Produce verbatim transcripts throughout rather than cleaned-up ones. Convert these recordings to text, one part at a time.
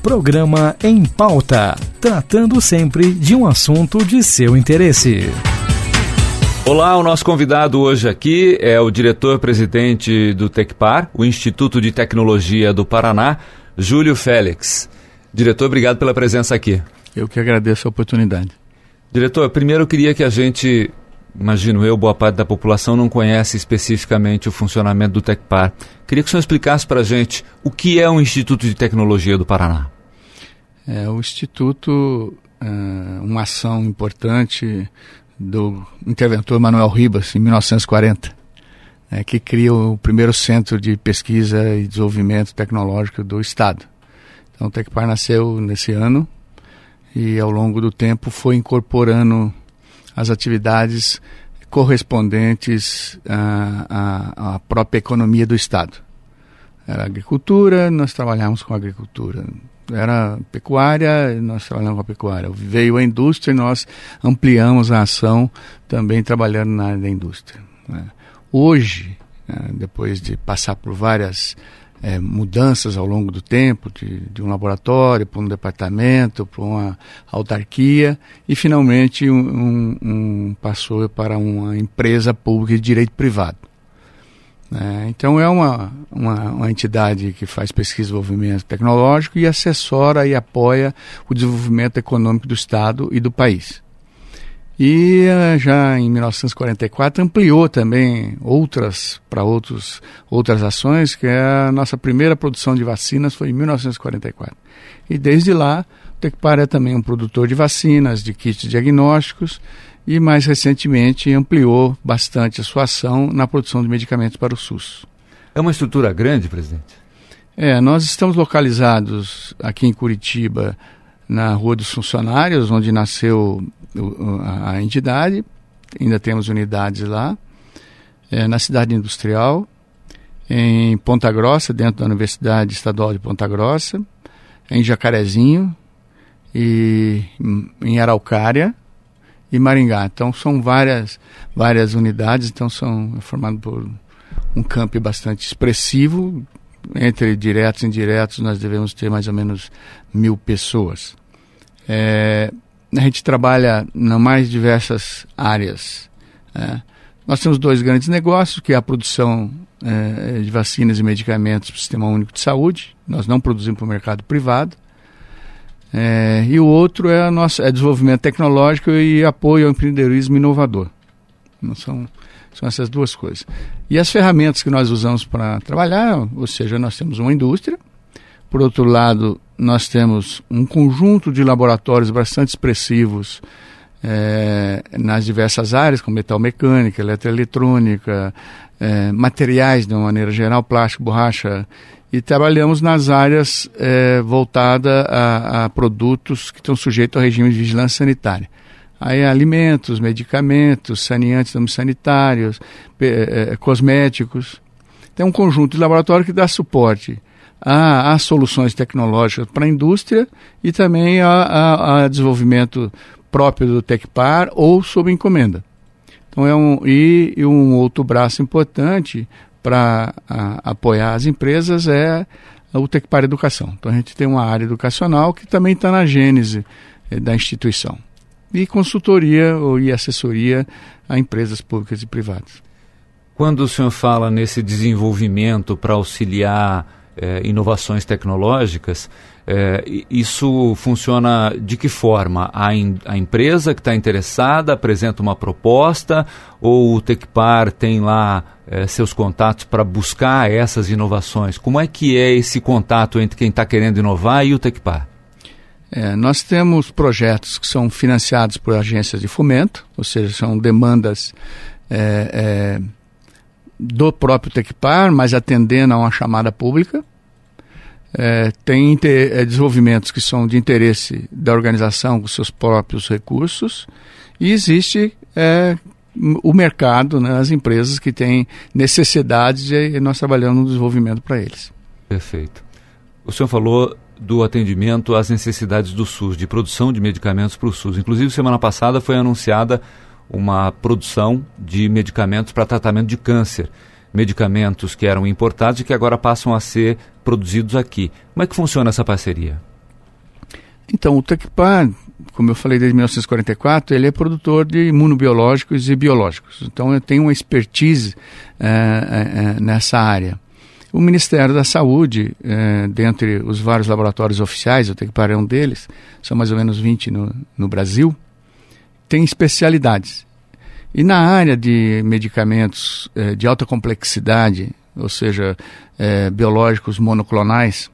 Programa Em Pauta, tratando sempre de um assunto de seu interesse. Olá, o nosso convidado hoje aqui é o diretor-presidente do Tecpar, o Instituto de Tecnologia do Paraná, Júlio Félix. Diretor, obrigado pela presença aqui. Eu que agradeço a oportunidade. Diretor, primeiro eu queria que a gente, imagino eu, boa parte da população não conhece especificamente o funcionamento do Tecpar. Queria que o senhor explicasse para a gente o que é o Instituto de Tecnologia do Paraná. É, o Instituto é uma ação importante do interventor Manuel Ribas, em mil novecentos e quarenta, é, que cria o primeiro centro de pesquisa e desenvolvimento tecnológico do Estado. Então o Tecpar nasceu nesse ano e ao longo do tempo foi incorporando as atividades correspondentes à, à, à própria economia do Estado. Era agricultura, nós trabalhávamos com agricultura. Era pecuária, nós trabalhamos com a pecuária. Veio a indústria e nós ampliamos a ação também trabalhando na área da indústria. Né? Hoje, né, depois de passar por várias é, mudanças ao longo do tempo, de, de um laboratório para um departamento, para uma autarquia, e finalmente um, um, um passou para uma empresa pública de direito privado. É, então é uma, uma, uma entidade que faz pesquisa e desenvolvimento tecnológico e assessora e apoia o desenvolvimento econômico do Estado e do país. E já em mil novecentos e quarenta e quatro ampliou também outras para outros outras ações, que é a nossa primeira produção de vacinas foi em mil novecentos e quarenta e quatro. E desde lá o Tecpar é também um produtor de vacinas, de kits diagnósticos, e mais recentemente ampliou bastante a sua ação na produção de medicamentos para o SUS. É uma estrutura grande, presidente? É, nós estamos localizados aqui em Curitiba, na Rua dos Funcionários, onde nasceu a, a entidade, ainda temos unidades lá, é, na cidade industrial, em Ponta Grossa, dentro da Universidade Estadual de Ponta Grossa, em Jacarezinho e em Araucária, e Maringá. Então são várias, várias unidades, então são é formado por um campo bastante expressivo. Entre diretos e indiretos nós devemos ter mais ou menos mil pessoas. É, a gente trabalha nas mais diversas áreas. É. Nós temos dois grandes negócios, que é a produção é, de vacinas e medicamentos para o Sistema Único de Saúde. Nós não produzimos para o mercado privado. É, e o outro é, a nossa, é desenvolvimento tecnológico e apoio ao empreendedorismo inovador. Não são, são essas duas coisas. E as ferramentas que nós usamos para trabalhar, ou seja, nós temos uma indústria, por outro lado, nós temos um conjunto de laboratórios bastante expressivos é, nas diversas áreas, como metalmecânica, eletroeletrônica, é, materiais de uma maneira geral, plástico, borracha, e trabalhamos nas áreas é, voltadas a, a produtos que estão sujeitos ao regime de vigilância sanitária. Aí alimentos, medicamentos, saneantes sanitários, é, é, cosméticos. Tem um conjunto de laboratório que dá suporte a, a soluções tecnológicas para a indústria e também a, a, a desenvolvimento próprio do Tecpar ou sob encomenda. Então é um, e, e um outro braço importante para apoiar as empresas é o Tecpar Educação. Então a gente tem uma área educacional que também está na gênese eh, da instituição. E consultoria ou, e assessoria a empresas públicas e privadas. Quando o senhor fala nesse desenvolvimento para auxiliar eh, inovações tecnológicas, eh, isso funciona de que forma? A, in, a empresa que está interessada apresenta uma proposta ou o Tecpar tem lá eh, seus contatos para buscar essas inovações? Como é que é esse contato entre quem está querendo inovar e o Tecpar? É, nós temos projetos que são financiados por agências de fomento, ou seja, são demandas é, é, do próprio Tecpar, mas atendendo a uma chamada pública. É, tem inter, é, desenvolvimentos que são de interesse da organização com seus próprios recursos e existe é, o mercado, né, as empresas que têm necessidades e nós trabalhamos no desenvolvimento para eles. Perfeito. O senhor falou do atendimento às necessidades do SUS, de produção de medicamentos para o SUS. Inclusive, semana passada foi anunciada uma produção de medicamentos para tratamento de câncer. Medicamentos que eram importados e que agora passam a ser produzidos aqui. Como é que funciona essa parceria? Então, o Tecpar, como eu falei desde mil novecentos e quarenta e quatro, ele é produtor de imunobiológicos e biológicos. Então, eu tenho uma expertise é, é, nessa área. O Ministério da Saúde, é, dentre os vários laboratórios oficiais, o Tecpar é um deles, são mais ou menos vinte no, no Brasil, tem especialidades. E na área de medicamentos é, de alta complexidade, ou seja, é, biológicos monoclonais,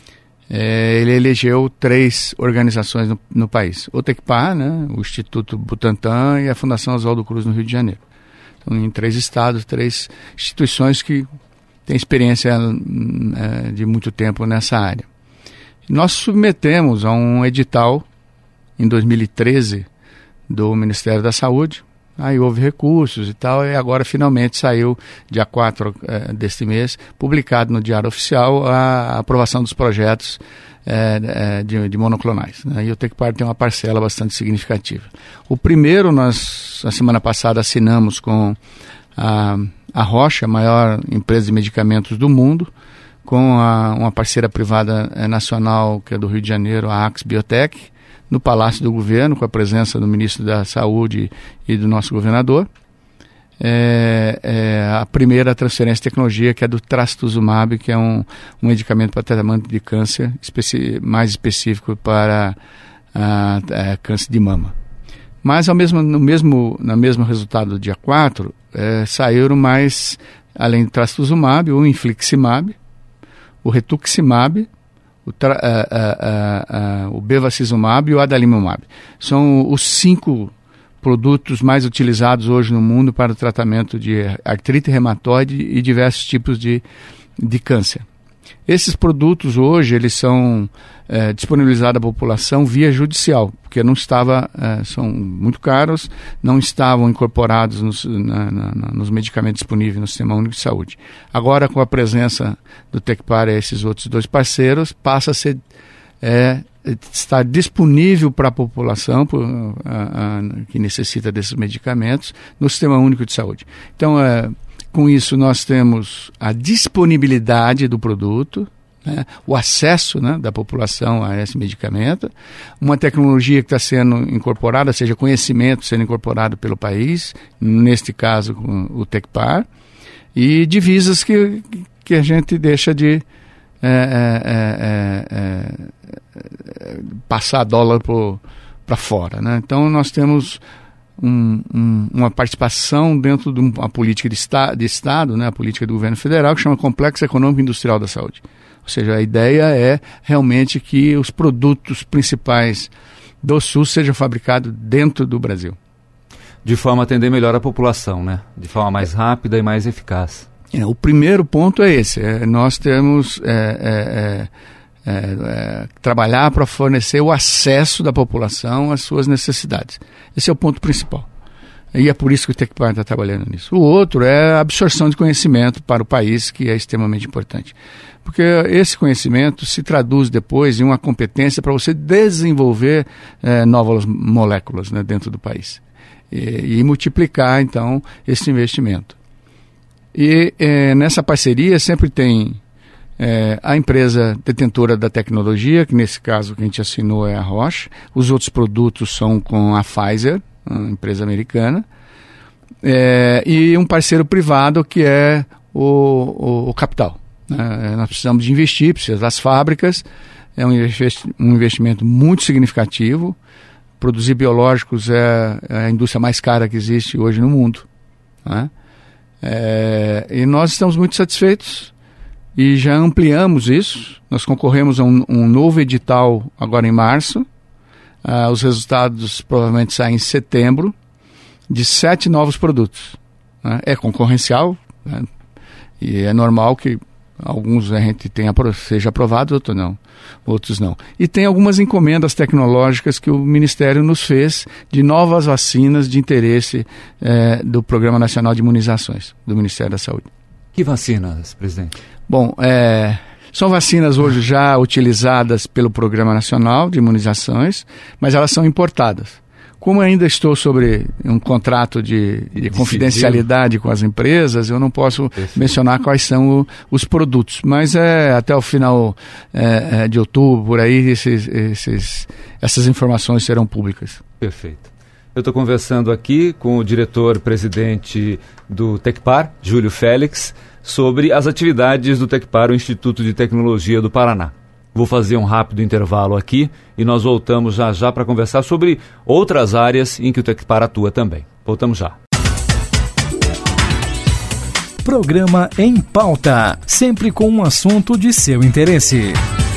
é, ele elegeu três organizações no, no país. O Tecpar, né, o Instituto Butantan e a Fundação Oswaldo Cruz no Rio de Janeiro. Então, em três estados, três instituições que têm experiência é, de muito tempo nessa área. Nós submetemos a um edital em dois mil e treze do Ministério da Saúde. Aí houve recursos e tal, e agora finalmente saiu, dia quatro eh, deste mês, publicado no Diário Oficial a aprovação dos projetos eh, eh, de, de monoclonais. Né? E o Tecpar tem uma parcela bastante significativa. O primeiro, nós, na semana passada, assinamos com a, a Roche, a maior empresa de medicamentos do mundo, com a, uma parceira privada eh, nacional, que é do Rio de Janeiro, a Ax Biotech, no Palácio do Governo, com a presença do Ministro da Saúde e do nosso governador. É, é a primeira transferência de tecnologia, que é do trastuzumab, que é um, um medicamento para tratamento de câncer, especi- mais específico para a, a câncer de mama. Mas ao mesmo, no, mesmo, no mesmo resultado do dia quatro, é, saíram mais, além do trastuzumab, o infliximab, o rituximab, O, tra, uh, uh, uh, uh, o bevacizumab e o adalimumab. São os cinco produtos mais utilizados hoje no mundo para o tratamento de artrite reumatoide e diversos tipos de, de câncer. Esses produtos hoje eles são é, disponibilizados à população via judicial, porque não estava, é, são muito caros, não estavam incorporados nos, na, na, nos medicamentos disponíveis no Sistema Único de Saúde. Agora, com a presença do Tecpar e esses outros dois parceiros, passa a ser é, estar disponível para a população por, a, a, que necessita desses medicamentos no Sistema Único de Saúde. Então, é, com isso, nós temos a disponibilidade do produto, né, o acesso, né, da população a esse medicamento, uma tecnologia que está sendo incorporada, ou seja, conhecimento sendo incorporado pelo país, neste caso com o Tecpar, e divisas que, que a gente deixa de é, é, é, é, passar dólar para fora. Né? Então, nós temos Um, um, uma participação dentro de uma política de, esta, de Estado, né, a política do governo federal, que chama Complexo Econômico e Industrial da Saúde. Ou seja, a ideia é realmente que os produtos principais do SUS sejam fabricados dentro do Brasil. De forma a atender melhor a população, né? De forma mais rápida e mais eficaz. É, o primeiro ponto é esse, é, nós temos é, é, é, é, trabalhar para fornecer o acesso da população às suas necessidades. Esse é o ponto principal. E é por isso que o Tecpar está trabalhando nisso. O outro é a absorção de conhecimento para o país, que é extremamente importante. Porque esse conhecimento se traduz depois em uma competência para você desenvolver é, novas moléculas, né, dentro do país. E, e multiplicar, então, esse investimento. E é, nessa parceria sempre tem é, a empresa detentora da tecnologia, que nesse caso que a gente assinou é a Roche. Os outros produtos são com a Pfizer, uma empresa americana, é, e um parceiro privado que é o, o, o capital. É, nós precisamos de investir, precisamos das fábricas, é um, investi- um investimento muito significativo. Produzir biológicos é, é a indústria mais cara que existe hoje no mundo, né? É, e nós estamos muito satisfeitos e já ampliamos isso. Nós concorremos a um, um novo edital agora em março. Ah, os resultados provavelmente saem em setembro, de sete novos produtos, né? É concorrencial, né? E é normal que alguns a gente tenha, seja aprovado, outros não, outros não. E tem algumas encomendas tecnológicas que o Ministério nos fez de novas vacinas de interesse eh, do Programa Nacional de Imunizações, do Ministério da Saúde. Que vacinas, presidente? Bom, é, são vacinas hoje já utilizadas pelo Programa Nacional de Imunizações, mas elas são importadas. Como ainda estou sobre um contrato de, de confidencialidade com as empresas, eu não posso Perfeito. mencionar quais são o, os produtos. Mas é, até o final é, é, de outubro, por aí, esses, esses, essas informações serão públicas. Perfeito. Eu estou conversando aqui com o diretor-presidente do Tecpar, Júlio Félix, sobre as atividades do Tecpar, o Instituto de Tecnologia do Paraná. Vou fazer um rápido intervalo aqui e nós voltamos já já para conversar sobre outras áreas em que o Tecpar atua também. Voltamos já. Programa Em Pauta, sempre com um assunto de seu interesse.